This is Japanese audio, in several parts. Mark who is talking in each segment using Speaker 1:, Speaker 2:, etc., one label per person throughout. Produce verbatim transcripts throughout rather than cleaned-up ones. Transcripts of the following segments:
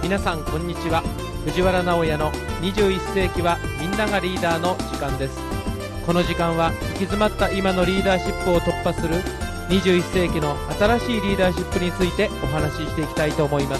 Speaker 1: 皆さんこんにちは。藤原直哉のにじゅういっ世紀はみんながリーダーの時間です。この時間は行き詰まった今のリーダーシップを突破するにじゅういっ世紀の新しいリーダーシップについてお話ししていきたいと思います。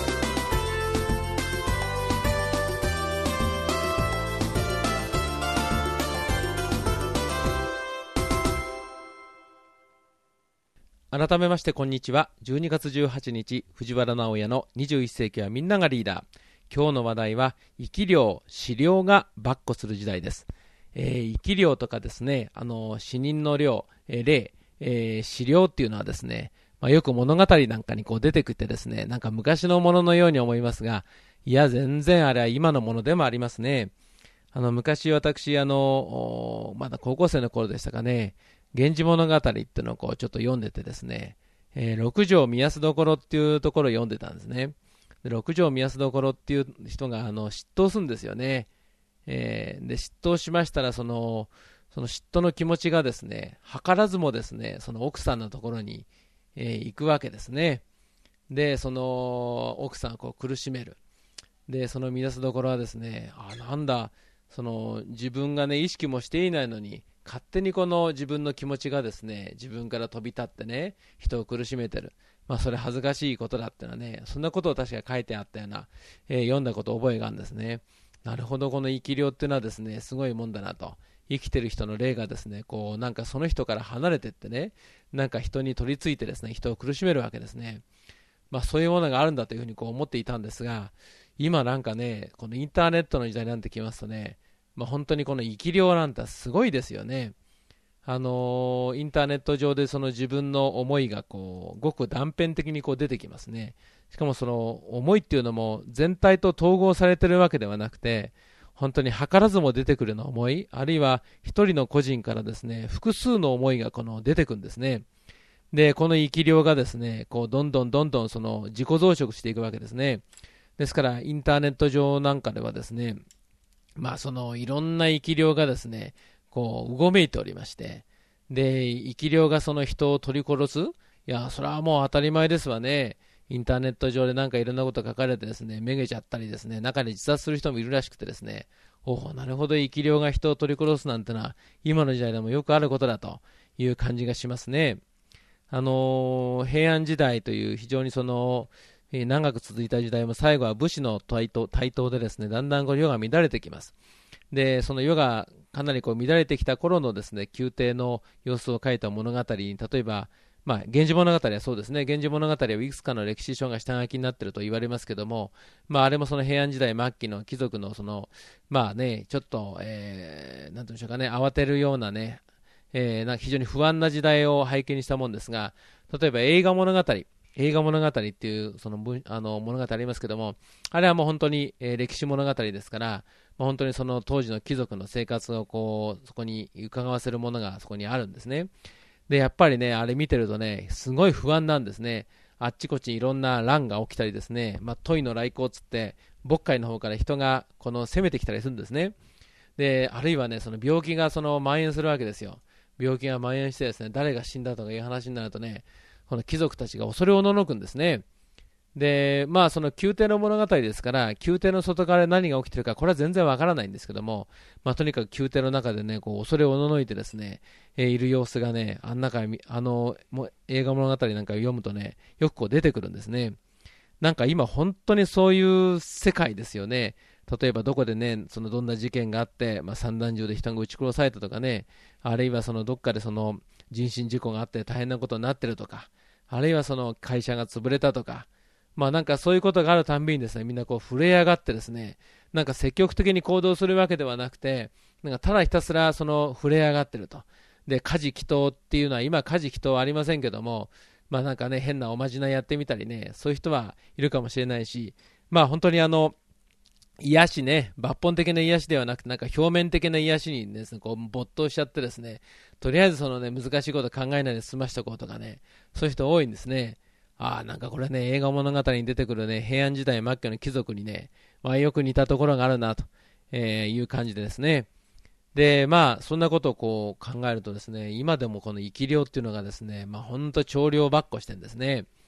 Speaker 1: 改めましてこんにちは。じゅうにがつじゅうはちにち、藤原直哉のにじゅういっ世紀はみんながリーダー。今日の話題は生き量、死量が跋扈する時代です。えー、生き量とかですね、あの死人の量、えー、霊、えー、死量っていうのはですね、まあ、よく物語なんかにこう出てきてですね、なんか昔のもののように思いますが、いや全然あれは今のものでもありますね。あの昔私あのまだ高校生の頃でしたかね、源氏物語っていうのをこうちょっと読んでてですね、えー、六条御息所っていうところを読んでたんですね。で六条御息所っていう人があの嫉妬するんですよね。えー、で嫉妬しましたらそのその嫉妬の気持ちがですね、図らずもですね、その奥さんのところに、えー、行くわけですね。でその奥さんをこう苦しめる。でその御息所はですね、あなんだその自分がね意識もしていないのに勝手にこの自分の気持ちがですね、自分から飛び立ってね、人を苦しめてる。まあそれ恥ずかしいことだってのはね、そんなことを確か書いてあったような、えー、読んだこと覚えがあるんですね。なるほど、この生き量っていうのはですね、すごいもんだなと。生きてる人の霊がですね、こうなんかその人から離れてってね、なんか人に取り付いてですね、人を苦しめるわけですね。まあそういうものがあるんだというふうにこう思っていたんですが、今なんかね、このインターネットの時代になってきますとね、まあ、本当にこの生き量なんてすごいですよね。あのーインターネット上でその自分の思いがこうごく断片的にこう出てきますね。しかもその思いっていうのも全体と統合されてるわけではなくて、本当に図らずも出てくるような思い、あるいは一人の個人からですね、複数の思いがこの出てくるんですね。でこの生き量がですね、こうどんどんどんどんその自己増殖していくわけですね。ですからインターネット上なんかではですね、まあそのいろんな生き量がですね、こううごめいておりまして、で生き量がその人を取り殺す、いやそれはもう当たり前ですわね。インターネット上でなんかいろんなこと書かれてですね、めげちゃったりですね、中で自殺する人もいるらしくてですね、おおなるほど、生き量が人を取り殺すなんてのは今の時代でもよくあることだという感じがしますね。あのー平安時代という非常にそのえー長く続いた時代も最後は武士の台頭、台頭でですね、だんだんこう世が乱れてきます。でその世がかなりこう乱れてきた頃のですね、宮廷の様子を書いた物語に、例えば、まあ、源氏物語はそうですね、源氏物語はいくつかの歴史書が下書きになっていると言われますけども、まあ、あれもその平安時代末期の貴族のその、まあね、ちょっと、えー、なんていうんでしょうかね、慌てるようなね、えー、なんか非常に不安な時代を背景にしたもんですが、例えば映画物語、映画物語っていうその文あの物語ありますけども、あれはもう本当に、えー歴史物語ですから、まあ、本当にその当時の貴族の生活をこうそこに伺わせるものがそこにあるんですね。でやっぱりね、あれ見てるとね、すごい不安なんですね。あっちこっちいろんな乱が起きたりですね、まあ、トイの来航つって渤海の方から人がこの攻めてきたりするんですね。であるいはね、その病気がその蔓延するわけですよ。病気が蔓延してですね、誰が死んだとかいう話になるとね、この貴族たちが恐れおののくんですね。でまあその宮廷の物語ですから、宮廷の外側で何が起きてるかこれは全然わからないんですけども、まあ、とにかく宮廷の中でね、こう恐れおののいてですね、えーいる様子がね、あん中あのも映画物語なんかを読むとね、よくこう出てくるんですね。なんか今本当にそういう世界ですよね。例えばどこでね、そのどんな事件があって、まあ、散弾銃で人が撃ち殺されたとかね、あるいはそのどっかでその人身事故があって大変なことになってるとか、あるいはその会社が潰れたとか、まあなんかそういうことがあるたんびにですね、みんなこう震え上がってですね、なんか積極的に行動するわけではなくて、なんかただひたすらその震え上がってると。で、家事祈祷っていうのは今家事祈祷はありませんけども、まあなんかね、変なおまじないやってみたりね、そういう人はいるかもしれないし、まあ本当にあの、癒しね、抜本的な癒しではなくて、なんか表面的な癒しにですね、こう没頭しちゃってですね、とりあえずそのね、難しいこと考えないで済ましておこうとかね、そういう人多いんですね。ああ、なんかこれね、映画物語に出てくるね、平安時代末期の貴族にね、まあよく似たところがあるなと、えーいう感じでですね。で、まあ、そんなことをこう考えるとですね、今でもこの生き量っていうのがですね、まあ本当長量ばっこしてるんですね。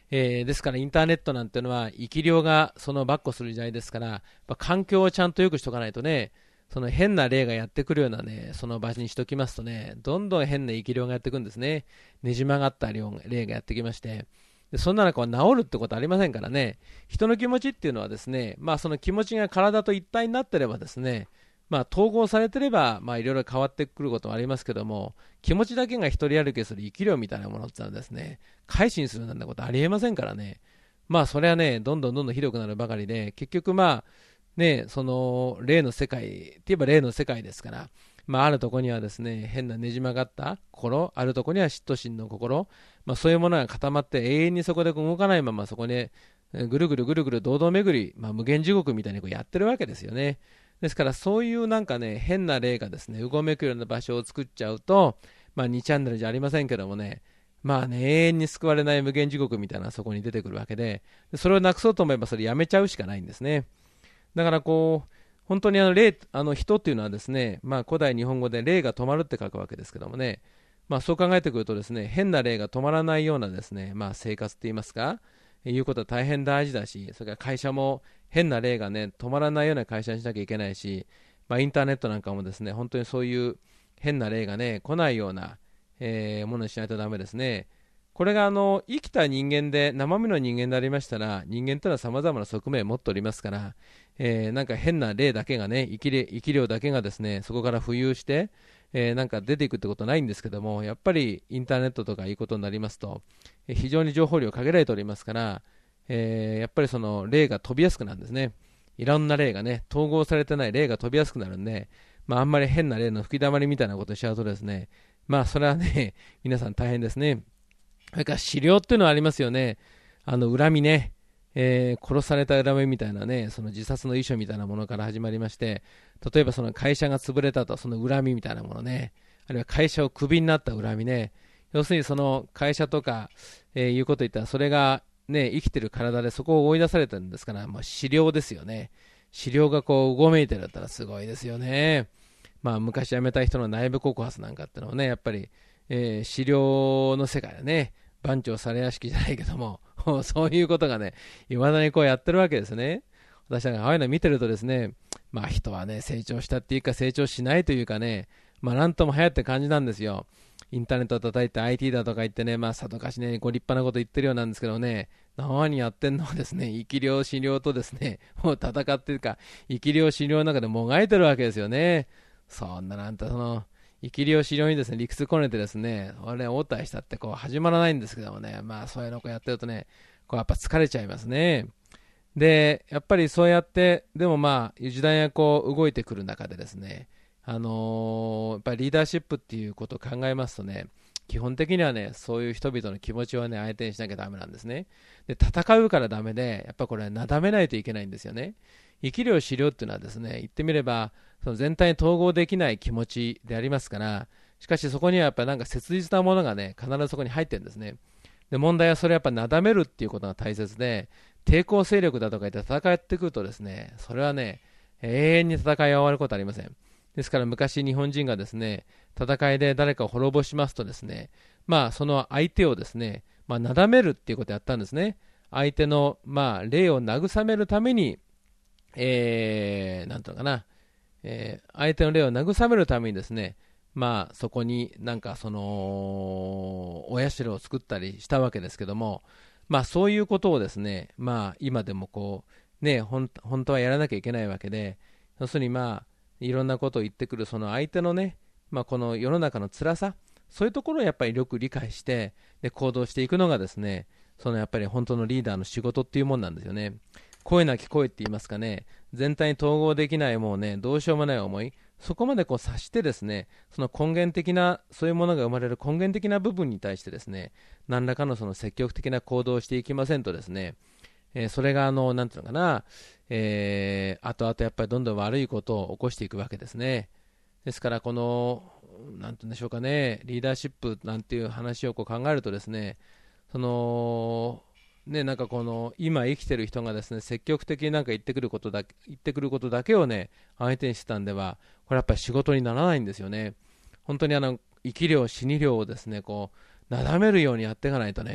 Speaker 1: えーですからインターネットなんてのは生き量がその跋扈する時代ですから、やっぱ環境をちゃんと良くしとかないとね、その変な例がやってくるようなね、その場所にしときますとね、どんどん変な生き量がやってくるんですね。ねじ曲がった例がやってきまして、でそんな中は治るってことはありませんからね、人の気持ちっていうのはですね、まあその気持ちが体と一体になってればですね、まあ統合されてれば、まあいろいろ変わってくることもありますけども、気持ちだけが一人歩きする生き量みたいなものってのはですね、改心するなんてことありえませんからね、まあそれはね、どんどんどんどんひどくなるばかりで、結局まあ、ね、その霊の世界って言えば霊の世界ですから、まあ、あるところにはですね変なねじ曲がった心、あるところには嫉妬心の心、まあ、そういうものが固まって永遠にそこで動かないままそこにぐるぐるぐるぐる堂々巡り、まあ、無限地獄みたいにこうやってるわけですよね。ですからそういうなんかね変な霊がですねうごめくような場所を作っちゃうと、まあ、にチャンネルじゃありませんけどもね、まあね永遠に救われない無限地獄みたいなそこに出てくるわけで、それをなくそうと思えばそれやめちゃうしかないんですね。だからこう本当にあの霊あの人っていうのはですね、まあ、古代日本語で霊が止まるって書くわけですけどもね、まあ、そう考えてくるとですね変な霊が止まらないようなですね、まあ、生活って言いますかいうことは大変大事だし、それから会社も変な霊がね止まらないような会社にしなきゃいけないし、まあ、インターネットなんかもですね本当にそういう変な霊がね来ないような、えーものにしないとダメですね。これがあの生きた人間で生身の人間でありましたら、人間というのはさまざまな側面を持っておりますから、えーなんか変な霊だけがね生きれ生き量だけがですねそこから浮遊して、えーなんか出ていくってことはないんですけども、やっぱりインターネットとかいうことになりますと、えー非常に情報量限られておりますから、えーやっぱりその霊が飛びやすくなるんですね。いろんな霊がね統合されてない霊が飛びやすくなるんで、まあ、あんまり変な霊の吹き溜まりみたいなことをしちゃうとですね、まあそれはね皆さん大変ですね。それから資料っていうのはありますよね。あの恨みね、えー殺された恨みみたいなね、その自殺の遺書みたいなものから始まりまして、例えばその会社が潰れたと、その恨みみたいなものね、あるいは会社をクビになった恨みね、要するにその会社とか、えーいうこと言ったら、それがね、生きてる体でそこを追い出されてるんですから、もう資料ですよね。資料がこう、うごめいてるったらすごいですよね。まあ、昔辞めた人の内部告発なんかってのはね、やっぱり、えー資料の世界でね、番長されやしきじゃないけども、そういうことがね、いまだにこうやってるわけですね。私なんかああいうの見てるとですね、まあ人はね、成長したっていうか成長しないというかね、まあなんとも流行って感じなんですよ。インターネットを叩いて アイティー だとか言ってね、まあさぞかしね、ご立派なこと言ってるようなんですけどね、何やってんのはですね、生き量死量とですね、もう戦ってるか、生き量死量の中でもがいてるわけですよね。そんななんてその、生き量資料にですね、理屈こねてですね、俺、応対したってこう始まらないんですけどもね、まあそういうのをこうやってるとね、こうやっぱ疲れちゃいますね。で、やっぱりそうやって、でもまあ、時代がこう動いてくる中でですね、あのーやっぱりリーダーシップっていうことを考えますとね、基本的にはね、そういう人々の気持ちをね、相手にしなきゃダメなんですね。で、戦うからダメで、やっぱこれ、なだめないといけないんですよね。生き量、死量っていうのはですね、言ってみれば、その全体に統合できない気持ちでありますから、しかしそこにはやっぱりなんか切実なものがね、必ずそこに入ってるんですね。で、問題はそれをやっぱなだめるっていうことが大切で、抵抗勢力だとか言って戦ってくるとですね、それはね、永遠に戦い終わることはありません。ですから昔日本人がですね、戦いで誰かを滅ぼしますとですね、まあその相手をですね、まあなだめるっていうことをやったんですね。相手のまあ霊を慰めるために、えー、なんていうのかな、えー相手の霊を慰めるためにですね、まあそこになんかそのお社を作ったりしたわけですけども、まあそういうことをですね、まあ今でもこうね、ほん本当はやらなきゃいけないわけで、要するにまあいろんなことを言ってくるその相手のね、まあこの世の中の辛さ、そういうところをやっぱりよく理解してで行動していくのがですね、そのやっぱり本当のリーダーの仕事っていうもんなんですよね。声なき声って言いますかね、全体に統合できないもうね、どうしようもない思い、そこまでこう察してですね、その根源的な、そういうものが生まれる根源的な部分に対してですね、何らかのその積極的な行動をしていきませんとですね、えーそれがあの、なんていうのかな、えー、後々やっぱりどんどん悪いことを起こしていくわけですね。ですからこの、なんていうんでしょうかね、リーダーシップなんていう話をこう考えるとですね、その、ね、なんかこの今生きてる人がですね積極的になんか言ってくることだけ言ってくることだけをね相手にしてたんではこれやっぱり仕事にならないんですよね。本当にあの生き量死に量をですねこうなだめるようにやっていかないとね、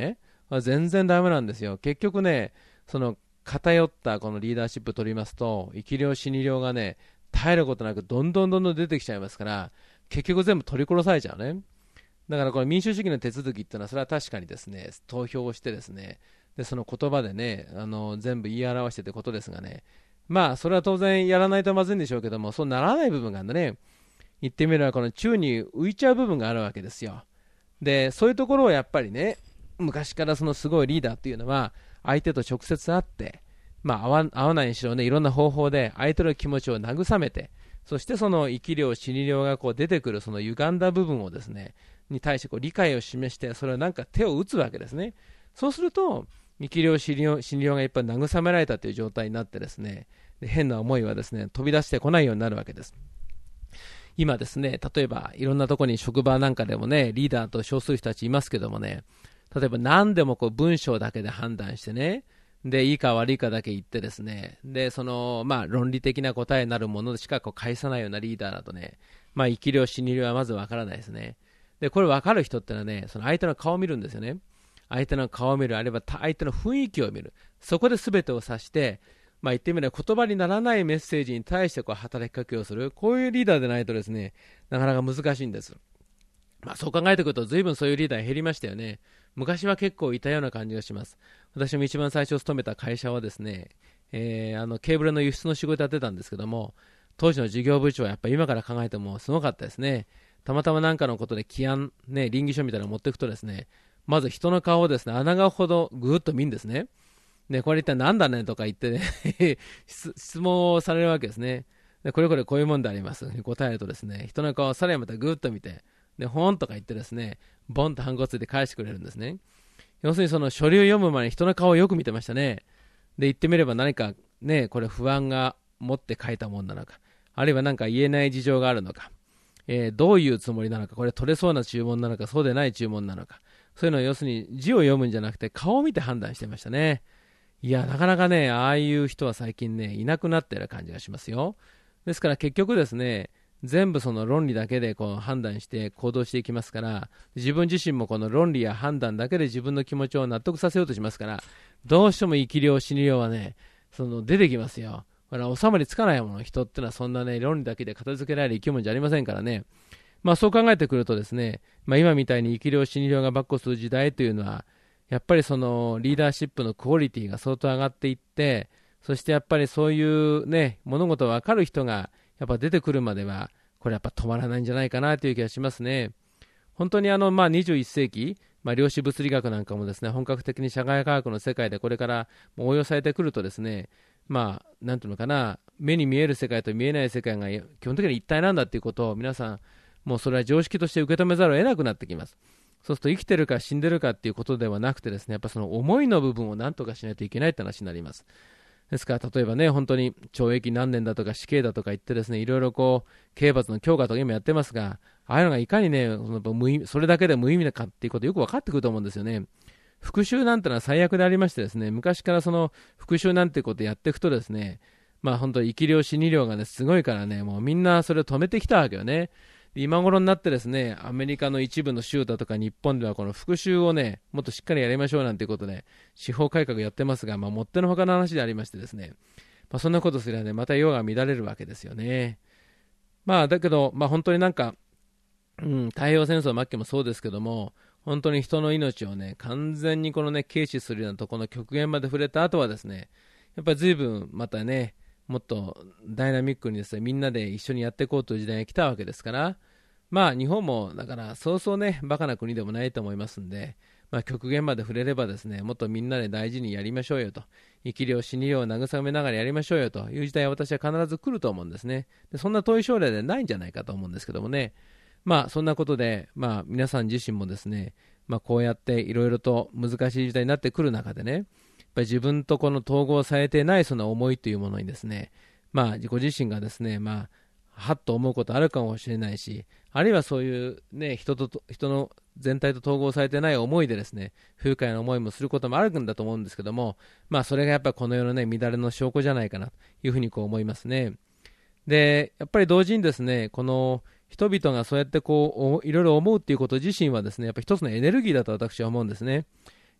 Speaker 1: 全然ダメなんですよ。結局ね、その偏ったこのリーダーシップ取りますと、生き量死に量がね、絶えることなくどんどんどんどん出てきちゃいますから、結局全部取り殺されちゃうね。だからこの民主主義の手続きっていうのは、それは確かにですね、投票をしてですね、でその言葉でね、あの全部言い表してってことですがね、まあそれは当然やらないとまずいんでしょうけども、そうならない部分があるんだね。言ってみればこの宙に浮いちゃう部分があるわけですよ。でそういうところをやっぱりね、昔からそのすごいリーダーっていうのは相手と直接会って、まあ、合わ、合わないにしろね、いろんな方法で相手の気持ちを慰めて、そしてその生き量死に量がこう出てくるその歪んだ部分をですねに対してこう理解を示して、それをなんか手を打つわけですね。そうすると生き量死に量死に量がいっぱい慰められたという状態になってですね、で変な思いはですね飛び出してこないようになるわけです。今ですね、例えばいろんなところに職場なんかでもね、リーダーと称する人たちいますけどもね、例えば何でもこう文章だけで判断してね、でいいか悪いかだけ言ってですね、でそのまあ論理的な答えになるものしかこう返さないようなリーダーだとね、まあ生き量死に量はまずわからないですね。でこれ分かる人ってのはね、その相手の顔を見るんですよね。相手の顔を見る、あるいは相手の雰囲気を見る、そこで全てを指して、まあ、言ってみれば言葉にならないメッセージに対してこう働きかけをする、こういうリーダーでないとですね、なかなか難しいんです。まあ、そう考えてくると随分そういうリーダー減りましたよね。昔は結構いたような感じがします。私も一番最初勤めた会社はですね、えー、あのケーブルの輸出の仕事やってたんですけども、当時の事業部長はやっぱり今から考えてもすごかったですね。たまたま何かのことで起案、ね、稟議書みたいなのを持っていくとですね、まず人の顔をですね穴がほどぐーっと見るんですね。でこれ一体何だねとか言ってね質問をされるわけですね。でこれこれこういうもんでありますに答えるとですね、人の顔をさらにまたぐーっと見て、でほんとか言ってですね、ボンとハンコついて返してくれるんですね。要するにその書類を読む前に人の顔をよく見てましたね。で言ってみれば何かね、これ不安が持って書いたもんなのか、あるいは何か言えない事情があるのか、えー、どういうつもりなのか、これ取れそうな注文なのかそうでない注文なのか、そういうのを要するに字を読むんじゃなくて顔を見て判断してましたね。いやなかなかね、ああいう人は最近ねいなくなってる感じがしますよ。ですから結局ですね、全部その論理だけでこう判断して行動していきますから、自分自身もこの論理や判断だけで自分の気持ちを納得させようとしますから、どうしても生き量死に量はね、その出てきますよ。これは収まりつかないもの、人ってのはそんなね論理だけで片付けられる生き物じゃありませんからね。まあそう考えてくるとですね、まあ、今みたいに生き量死に量が跋扈する時代というのは、やっぱりそのリーダーシップのクオリティが相当上がっていって、そしてやっぱりそういうね物事が分かる人がやっぱ出てくるまでは、これやっぱ止まらないんじゃないかなという気がしますね。本当にあの、まあ、にじゅういっ世紀、まあ、量子物理学なんかもですね、本格的に社会科学の世界でこれから応用されてくるとですね、まあ、なんていうのかな、目に見える世界と見えない世界が基本的に一体なんだということを皆さん、もうそれは常識として受け止めざるを得なくなってきます。そうすると生きてるか死んでるかっていうことではなくてですね、やっぱその思いの部分を何とかしないといけないって話になります。ですから例えばね、本当に懲役何年だとか死刑だとか言ってですね、いろいろこう刑罰の強化とか今やってますが、ああいうのがいかにね、その無意味、それだけで無意味かっていうことよく分かってくると思うんですよね。復讐なんてのは最悪でありましてですね、昔からその復讐なんてことやっていくとですね、まあ本当に生き量死に量がねすごいからね、もうみんなそれを止めてきたわけよね。今頃になってですね、アメリカの一部の州だとか日本ではこの復讐をねもっとしっかりやりましょうなんていうことで司法改革やってますが、まあ、もってのほかの話でありましてですね、まあ、そんなことすればねまた世が乱れるわけですよね。まあだけど、まあ、本当になんか、うん、太平洋戦争末期もそうですけども、本当に人の命をね完全にこのね軽視するようなところの極限まで触れた後はですね、やっぱり随分またねもっとダイナミックにですねみんなで一緒にやっていこうという時代が来たわけですから、まあ日本もだからそうそうねバカな国でもないと思いますんで、まあ、極限まで触れればですねもっとみんなで大事にやりましょうよと、生き量死に量を慰めながらやりましょうよという時代は私は必ず来ると思うんですね。でそんな遠い将来でないんじゃないかと思うんですけどもね。まあそんなことで、まあ、皆さん自身もですね、まあ、こうやっていろいろと難しい時代になってくる中でね、やっぱり自分とこの統合されていないその思いというものにですね、まあご自身がですね、まあはっと思うことあるかもしれないし、あるいはそういう、ね、人と人の全体と統合されてない思いでですね不愉快な思いもすることもあるんだと思うんですけども、まあそれがやっぱりこの世の、ね、乱れの証拠じゃないかなというふうにこう思いますね。でやっぱり同時にですね、この人々がそうやってこういろいろ思うっていうこと自身はですねやっぱり一つのエネルギーだと私は思うんですね。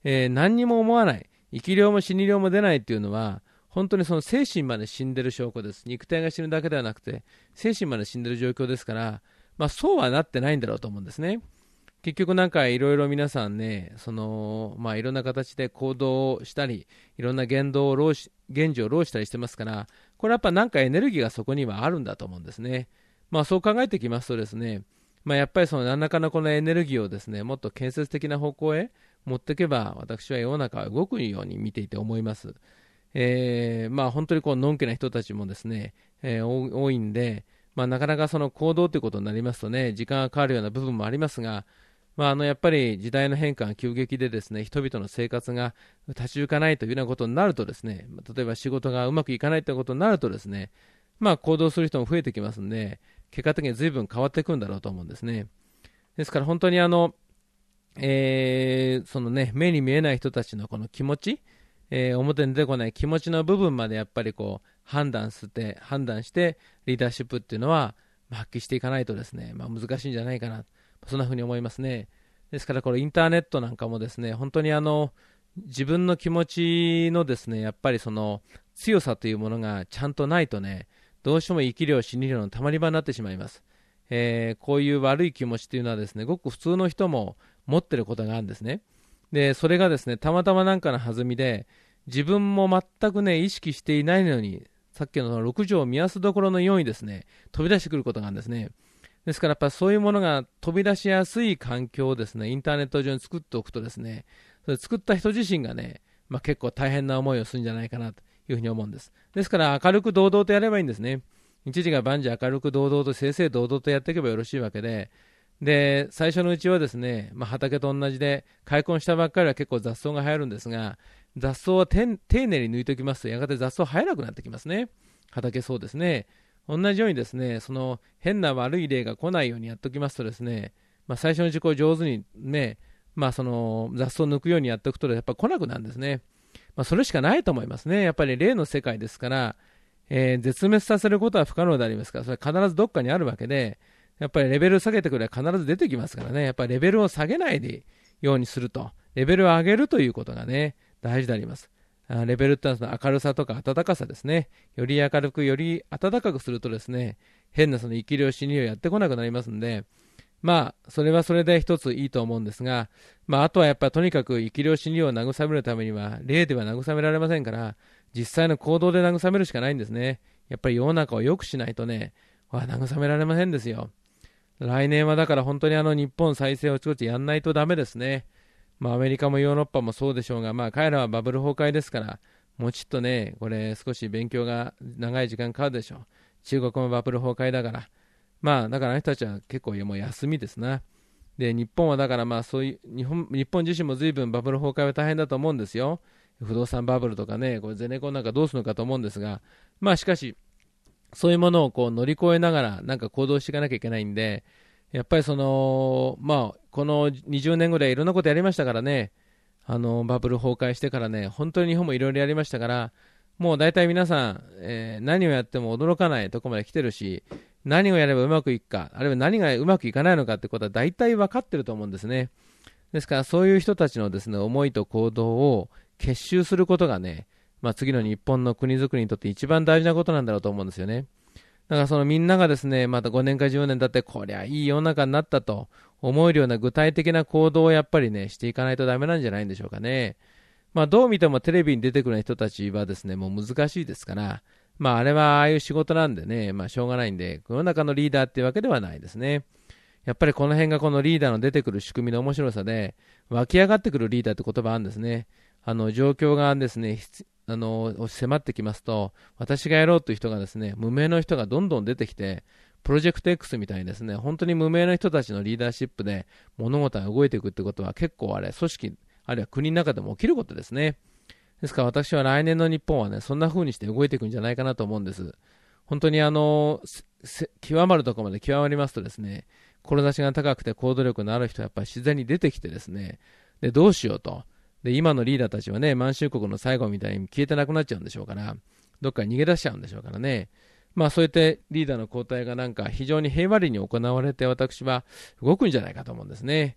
Speaker 1: えー、何にも思わない、生き量も死に量も出ないっていうのは、本当にその精神まで死んでる証拠です。肉体が死ぬだけではなくて、精神まで死んでる状況ですから、まあ、そうはなってないんだろうと思うんですね。結局なんかいろいろ皆さんね、その、まあ、いろんな形で行動をしたり、いろんな言動を浪し、言辞を浪したりしてますから、これやっぱなんかエネルギーがそこにはあるんだと思うんですね。まあそう考えてきますとですね、まあ、やっぱりその何らかのこのエネルギーをですね、もっと建設的な方向へ持っていけば、私は世の中は動くように見ていて思います。えー、まあ本当にこうのんきな人たちもですね、えー、多いんで、まあ、なかなかその行動ということになりますとね、時間がかかるような部分もありますが、まあ、あのやっぱり時代の変化が急激でですね、人々の生活が立ち行かないというようなことになるとですね、例えば仕事がうまくいかないということになるとですね、まあ、行動する人も増えてきますので、結果的に随分変わっていくんだろうと思うんですね。ですから本当にあの、えーそのね、目に見えない人たちのこの気持ち、えー表に出てこない気持ちの部分までやっぱりこう判断して、判断してリーダーシップっていうのはまあ発揮していかないとですね、まあ、難しいんじゃないかな、そんな風に思いますね。ですからこれインターネットなんかもですね、本当にあの自分の気持ちのですね、やっぱりその強さというものがちゃんとないとね、どうしても生き量死に量のたまり場になってしまいます。えーこういう悪い気持ちというのはですね、ごく普通の人も持ってることがあるんですね。で、それがですね、たまたまなんかの弾みで、自分も全くね、意識していないのに、さっきのそのろく条見やすどころのようにですね、飛び出してくることがあるんですね。ですからやっぱそういうものが飛び出しやすい環境をですね、インターネット上に作っておくとですね、それ作った人自身がね、まあ、結構大変な思いをするんじゃないかなというふうに思うんです。ですから明るく堂々とやればいいんですね。一時が万事明るく堂々と正々堂々とやっていけばよろしいわけで、で、最初のうちはですね、まあ、畑と同じで、開墾したばっかりは結構雑草が生えるんですが、雑草は丁寧に抜いておきますと、やがて雑草生えなくなってきますね。畑そうですね。同じようにですね、その変な悪い例が来ないようにやっておきますとですね、まあ、最初のうちこう上手にね、まあ、その雑草を抜くようにやっておくと、やっぱ来なくなるんですね。まあ、それしかないと思いますね。やっぱり例の世界ですから、えー絶滅させることは不可能でありますから、それは必ずどっかにあるわけで、やっぱりレベルを下げてくれば必ず出てきますからね、やっぱりレベルを下げないでようにすると、レベルを上げるということがね、大事であります。あレベルってのはその明るさとか暖かさですね。より明るく、より暖かくするとですね、変なその生き量、死に量やってこなくなりますんで、まあ、それはそれで一ついいと思うんですが、まあ、あとはやっぱりとにかく生き量、死に量を慰めるためには、霊では慰められませんから、実際の行動で慰めるしかないんですね。やっぱり世の中を良くしないとね、わ慰められませんですよ。来年はだから本当にあの日本再生をちょっとやんないとダメですね。まあアメリカもヨーロッパもそうでしょうが、まあ彼らはバブル崩壊ですから、もうちょっとね、これ少し勉強が長い時間かかるでしょう。中国もバブル崩壊だから。まあだからあの人たちは結構もう休みですな。で、日本はだからまあそういう日本、日本自身も随分バブル崩壊は大変だと思うんですよ。不動産バブルとかね、これゼネコンなんかどうするのかと思うんですが、まあしかし、そういうものをこう乗り越えながらなんか行動していかなきゃいけないんで、やっぱりその、まあ、このにじゅうねんぐらいいろんなことやりましたからね、あのバブル崩壊してからね、本当に日本もいろいろやりましたから、もう大体皆さん、えー何をやっても驚かないところまで来てるし、何をやればうまくいくか、あるいは何がうまくいかないのかってことは大体分かってると思うんですね。ですからそういう人たちのですね、思いと行動を結集することがね、まあ、次の日本の国づくりにとって一番大事なことなんだろうと思うんですよね。だからそのみんながですね、またごねんかじゅうねん経って、こりゃいい世の中になったと思えるような具体的な行動をやっぱりね、していかないとダメなんじゃないんでしょうかね。まあどう見てもテレビに出てくる人たちはですね、もう難しいですから、まああれはああいう仕事なんでね、まあしょうがないんで、世の中のリーダーっていうわけではないですね。やっぱりこの辺がこのリーダーの出てくる仕組みの面白さで、湧き上がってくるリーダーって言葉あるんですね。あの状況がですね、あの迫ってきますと、私がやろうという人がですね、無名の人がどんどん出てきて、プロジェクト X みたいにですね、本当に無名の人たちのリーダーシップで物事が動いていくってことは結構あれ、組織、あるいは国の中でも起きることですね。ですから私は来年の日本はね、そんな風にして動いていくんじゃないかなと思うんです。本当にあの、極まるところまで極まりますとですね、志が高くて行動力のある人はやっぱり自然に出てきてですね、で、どうしようと。で、今のリーダーたちはね、満州国の最後みたいに消えてなくなっちゃうんでしょうから、どっかに逃げ出しちゃうんでしょうからね。まあそうやってリーダーの交代がなんか非常に平和裏に行われて、私は動くんじゃないかと思うんですね。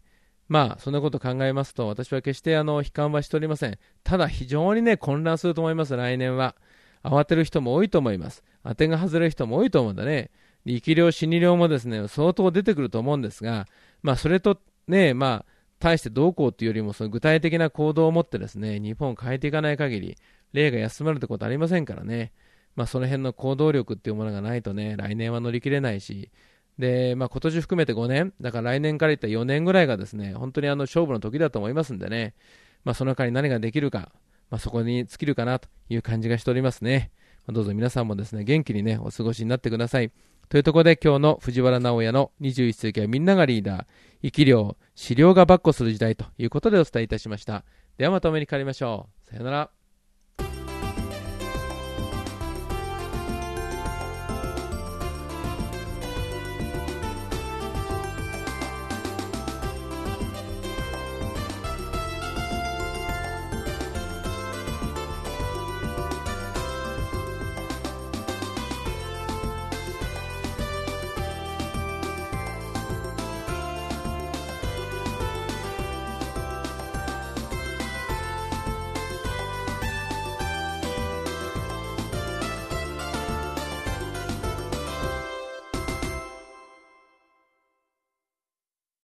Speaker 1: まあそんなことを考えますと、私は決してあの悲観はしておりません。ただ非常にね混乱すると思います。来年は慌てる人も多いと思います。当てが外れる人も多いと思うんだね。生き量死に量もですね相当出てくると思うんですが、まあそれとねまあ対してどうこうというよりも、その具体的な行動を持ってですね日本を変えていかない限り霊が休まるってことはありませんからね。まあその辺の行動力っていうものがないとね来年は乗り切れないし、で、まあ、今年含めてごねん、だから来年から言ったらよねんぐらいがですね、本当にあの勝負の時だと思いますんでね、まあ、その間に何ができるか、まあ、そこに尽きるかなという感じがしておりますね。まあ、どうぞ皆さんもですね、元気にね、お過ごしになってください。というところで今日の藤原直也のにじゅういっ世紀はみんながリーダー、生き量、資料が跋扈する時代ということでお伝えいたしました。ではまたお目にかかりましょう。さよなら。